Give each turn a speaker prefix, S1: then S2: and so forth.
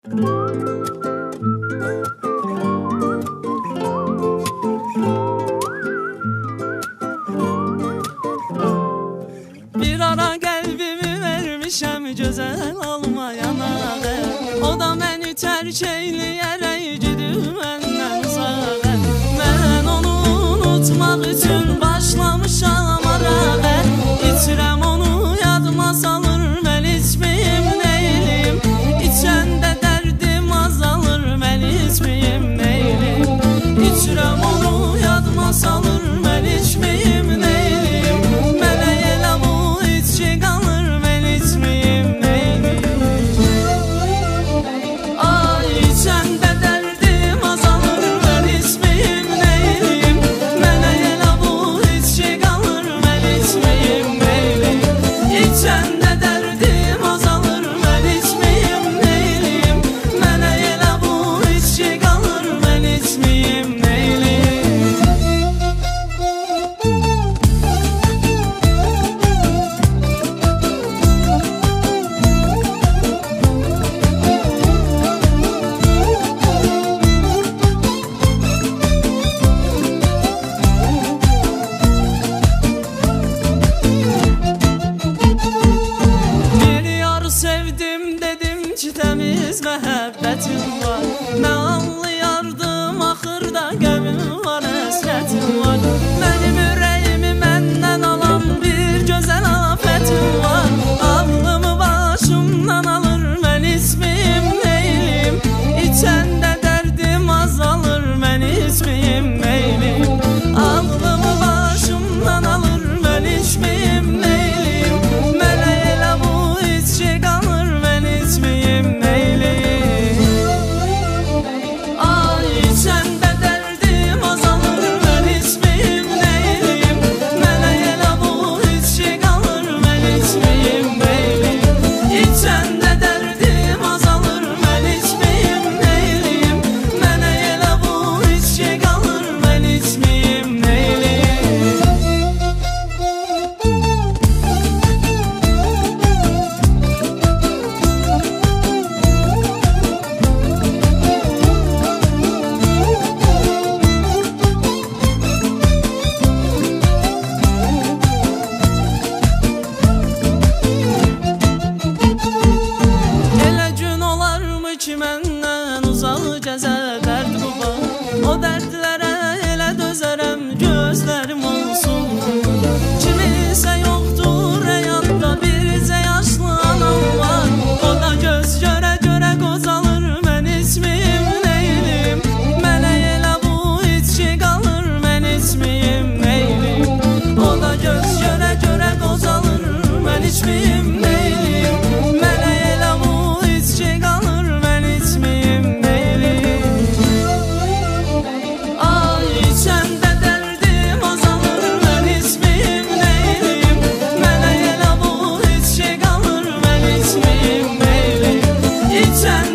S1: Bir ara kalbimi vermişem güzel olmayana, o da beni terk eyleyerek gidiyor benden uzağa. Ben onu unutmak için başlamışam arada, itirem onu yadıma salır, ben içmeyeyim neylim, içende derdim azalır, ben içmeyeyim neylim, itirem onu yadıma salır, ben içmeyeyim neylim. Temiz məhəbbətim var, mən anlayardım, axırda qəmim var, həsrətim var. Mənim ürəyimi məndən alan bir gözəl afətim var. Ağlımı başımdan alır, mən içməyim neylim, içəndə dərdim azalır, mən içməyim neylim. Ağlımı başımdan alır, mən içməyim neylim, mənə elə bu içki qalır, mən içməyim. Ki məndən uzaq gəzə dərd bu var, o dərdlərə elə dözərəm, gözlərim olsun. Kimisə yoxdur həyatda, bircə yaşlı anam var, o da göz görə görə qocalır, mən içməyim neylim, mənə elə bu içki qalır, mən içməyim neylim. O da göz görə görə qocalır, mən içməyim neylim, mənə elə bu içki qalır. Sen